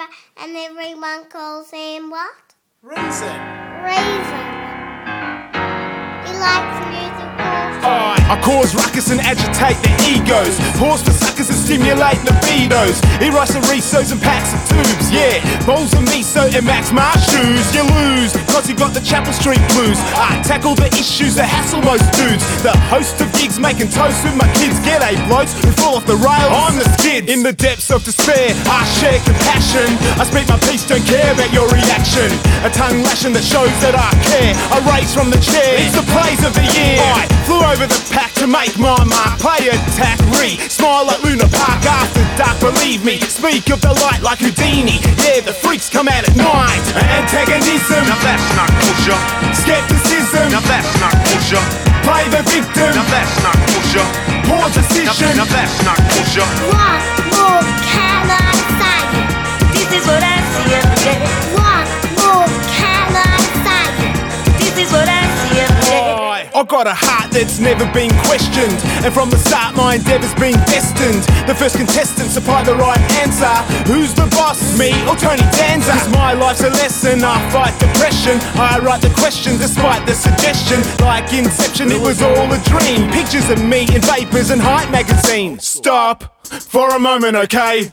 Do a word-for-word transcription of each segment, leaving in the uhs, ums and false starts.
Pepper, and everyone calls him what? Reason. Reason. He likes musicals. I, I cause ruckus and agitate their egos. Pause for suckers and stimulate libidos. He writes the resos and packs of tubes, yeah. Bowls of miso and Max Mars shoes. You lose, cause you got the Chapel Street blues. I tackle the issues that hassle most dudes. The host of gigs making toast with my kids. G'day blokes who fall off the rails. I'm the skid. In the depths of despair, I share compassion. I speak my piece, don't care about your reaction. A tongue lashing that shows that I care. I raise from the chair, it's the praise of the year. I flew over the pack to make my mark. Play attack, re, smile like Luna Park after dark, believe me. Speak of the light like Houdini. Yeah, the freaks come out at night. Antagonism, Now that's not kosher. skepticism, Now that's not kosher. play the victim, Now that's not kosher. poor Now, decision. now that's not kosher. What more can I say? This is what I see every day. What more can I say? This is what I see every day. I, I got a heart that's never been questioned, and from the start my endeavour's been destined. The first contestant supplied the right answer. Who's the boss, me or Tony Danza? Cause my life's a lesson, I fight depression. I write the question despite the suggestion. Like Inception, it was all a dream. Pictures of me in Vapors and Hype magazine. Stop for a moment, okay?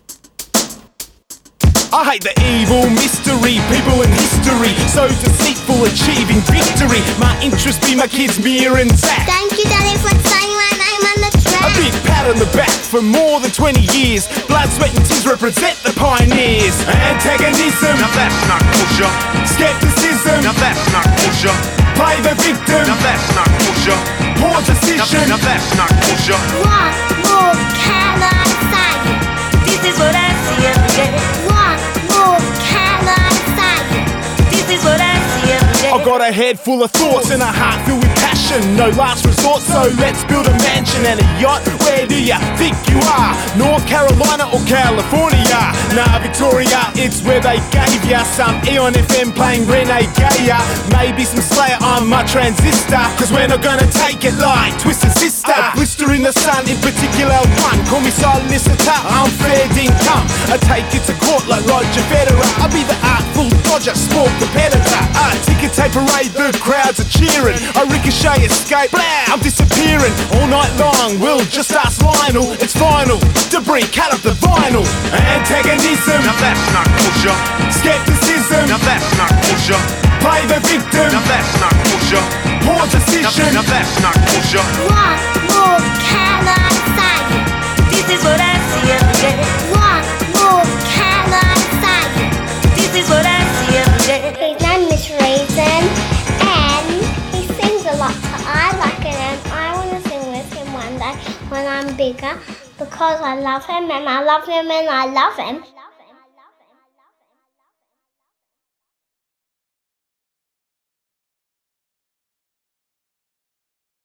I hate the evil mystery, people in history, so deceitful, achieving victory. My interest be my kids, Mia and Zach. Thank you, Daddy, for saying my name on the track. A big pat on the back for more than twenty years. Blood, sweat and tears represent the pioneers. Antagonism, Now that's not kosher. skepticism, Now that's not kosher. play the victim, Now that's not kosher. poor Now, decision. now that's not kosher. What more can I say? This is what I see every day. What more can I say? This is what I see every day. I've got a head full of thoughts and a heart filled with passion. No last resort, so let's build a mansion and a yacht. Where do you think you are? North Carolina or California? Nah, Victoria, it's where they gave ya some Eon F M playing Renee Gaia. Maybe some Slayer on my transistor, cause we're not gonna take it like Twisted Sister. A blister in the sun, in particular one. Call me solicitor, I'm fair income. I take it to court like Roger Federer. I'll be the artful Dodger sport competitor. A ticker tape parade, the crowds are cheering. I ricochet, escape, blah, I'm disappearing. All night long, we'll just ask Lionel. It's final, debris, cut up the vinyl. Antagonism, Now that's not kosher. skepticism, Now that's not kosher. play the victim, Now that's not kosher. poor Now, decision. now that's not kosher. What more can I say? This is what I see every day. What more can I say? This is what I see every day. His name is Reason, and he sings a lot, so I like it, and I want to sing with him one day when I'm bigger, because I love him, and I love him, and I love him.